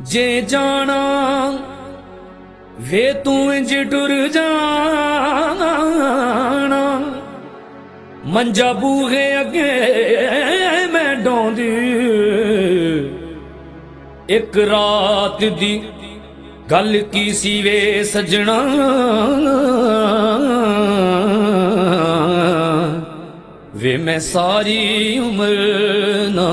जे जाना वे तू इंज टुर जाना, मंजा बूहे अगे मैं डोंदी। एक रात दी गल की सी वे सजना, वे मैं सारी उम्र ना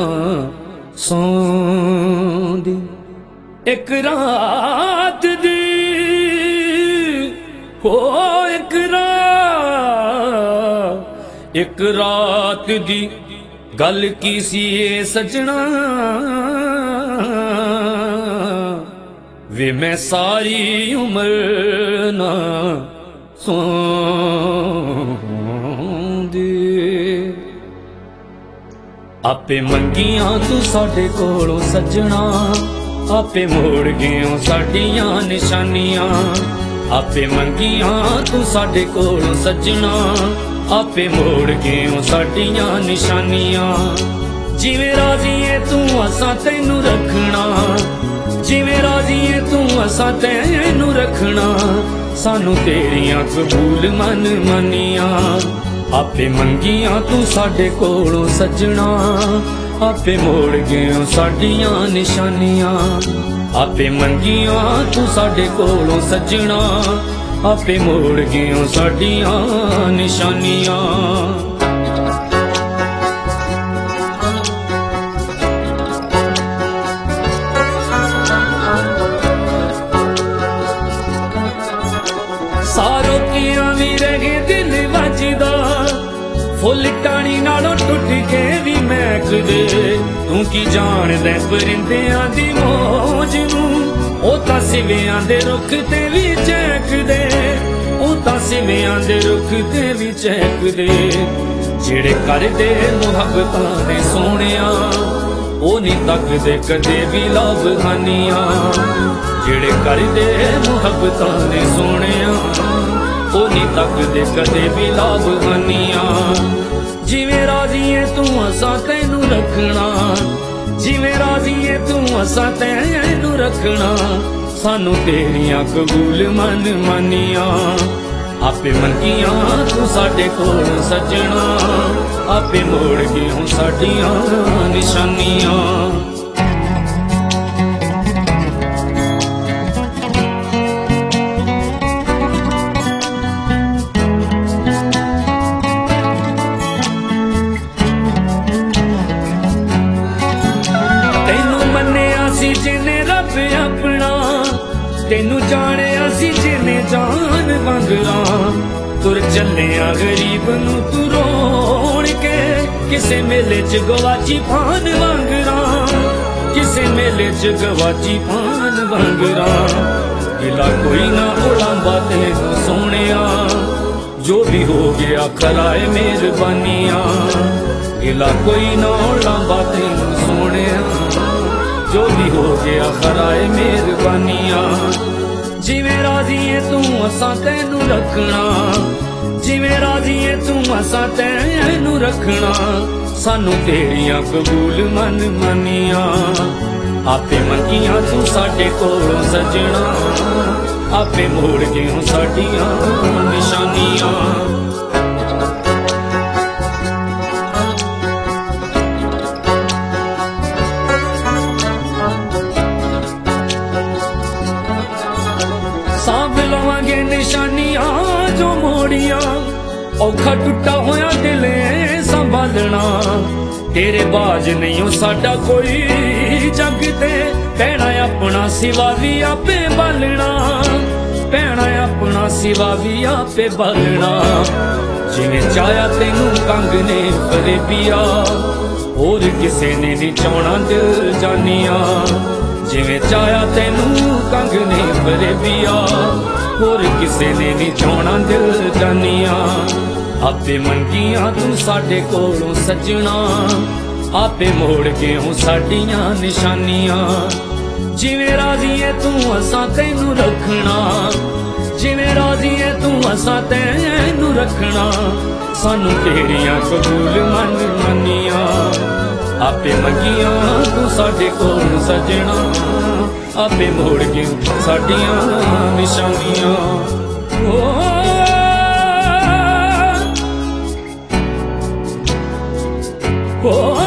सौंदी। एक रात दी हो एक रात दी गल की सी ये सजना, वे मैं सारी उम्र ना सौंदी। आपे मंगियां तू साडे कोलों सजना, आपे मोड़ गयो साडियां निशानियां। आपे मंगियां तू साडे कोलों सजना, आपे मोड़ गयो साडियां निशानियां। जिवें राजी है तू असां तैनू रखना, जिवें राजी है तू असां तैनू रखना। सानू तेरियां कबूल मन मानियां। आपे मंगियां तू साडे कोलों सजना, आपे मोड़ गयो साडियां निशानियां। आपे मंगियां तू साडे कोलों सजना, आपे मोड़ गयो साडियां निशानियां। सारो किया भी रहे दिल वजदा, फुल टाणी नालों टुट के भी महक दे। तू की जान दे परिंदियां दी मौज नूं, ओ तां सिवियां दे रुख ते भी चहक दे, ओ तां सिवियां दे रुख ते भी चहक दे। जेड़े करदे मुहब्बतां दे सोहणिया, ओ नी तकदे कदे भी लाभहानियां। जेड़े करदे मुहब्बतां दे सोहणिया, ओ नी तकदे कदे भी लाभहानियां। जिवें राजी है तू असां तैनू रखना, जिवें राजी है तू असां तैनू रखना। सानू तेरियां कबूल मन मानियां। आपे मंगियां तू साडे कोलों सजना, आपे मोड़ गयो साडियां निशानियां। जिन्हें रब अपना, तेनू जाने असी जिन्हें जान वांगरा। तुर चलिया गरीब नू तू रोण के, किसे मेले च गवाची पान वांगरा, किसे मेले च गवाची पान वांगरा। गिला कोई ना उलांबा तेनू सोहणिया, जो भी हो गया खराए मेहरबानियां। गिला कोई ना उलांबा तेनू सोहणिया, जो भी हो गया खराए मेहरबानियां। जिवें राजी है तू असां तैनू रखना, जिवें राजी है तू असां तैनू रखना। सानू तेरियां कबूल मन मानियां। आपे मंगियां तू साडे कोलों सजना, आपे मोड़ गयो साडियां निशानियां। सांभ लवांगे निशानियां जो मोड़िया, औखा टुटा होया दिले संभालना। तेरे बाज नहीं हो साडा कोई जग ते, पैना अपना सिवा भी आपे बालना, पैना अपना सिवा भी आपे बालना। जिवें चाया तेनू कंग ने फरेबिया, होर किसे ने नहीं चाहना दिल जानिया। जिवें चाया तेनू कंग ने फरेबिया, होर किसे ने नहीं चाहना दिल जानिया। आपे मंगियां तू साडे कोलों सजना, आपे मोड़ गयो साडियां निशानियां। जिवें राजी है तू असां तैनू रखना, जिवें राजी है तू असां तैनू रखना। सानू तेरियां कबूल मन मानियां। आपे मंगियां तू साडे कोल सजना, आपे मोड़ के साडियां निशानियां। ओ